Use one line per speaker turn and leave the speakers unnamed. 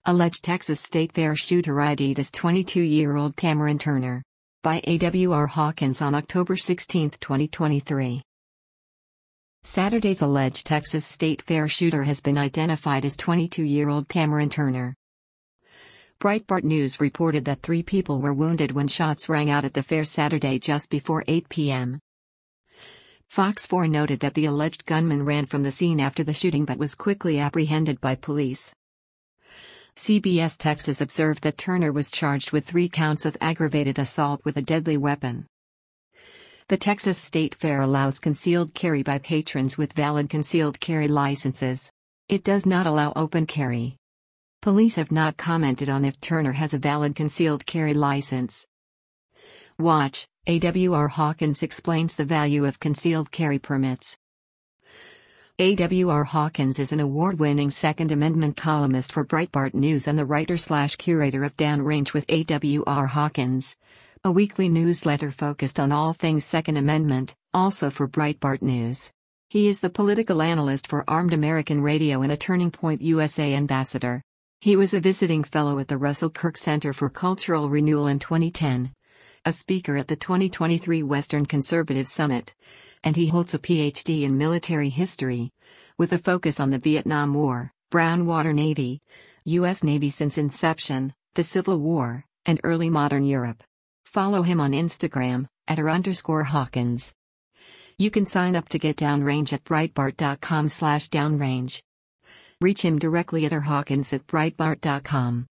Alleged Texas State Fair shooter ID'd as 22-year-old Cameron Turner. By A.W.R. Hawkins on October 16, 2023. Saturday's alleged Texas State Fair shooter has been identified as 22-year-old Cameron Turner. Breitbart News reported that 3 people were wounded when shots rang out at the fair Saturday just before 8 p.m. Fox 4 noted that the alleged gunman ran from the scene after the shooting but was quickly apprehended by police. CBS Texas observed that Turner was charged with 3 counts of aggravated assault with a deadly weapon. The Texas State Fair allows concealed carry by patrons with valid concealed carry licenses. It does not allow open carry. Police have not commented on if Turner has a valid concealed carry license. Watch, A.W.R. Hawkins explains the value of concealed carry permits. A.W.R. Hawkins is an award-winning Second Amendment columnist for Breitbart News and the writer/curator of Downrange with A.W.R. Hawkins, a weekly newsletter focused on all things Second Amendment, also for Breitbart News. He is the political analyst for Armed American Radio and a Turning Point USA ambassador. He was a visiting fellow at the Russell Kirk Center for Cultural Renewal in 2010, a speaker at the 2023 Western Conservative Summit, and he holds a Ph.D. in military history, with a focus on the Vietnam War, Brown Water Navy, U.S. Navy since inception, the Civil War, and early modern Europe. Follow him on Instagram, @r_Hawkins. You can sign up to get Downrange at Breitbart.com/downrange. Reach him directly at rhawkins@breitbart.com.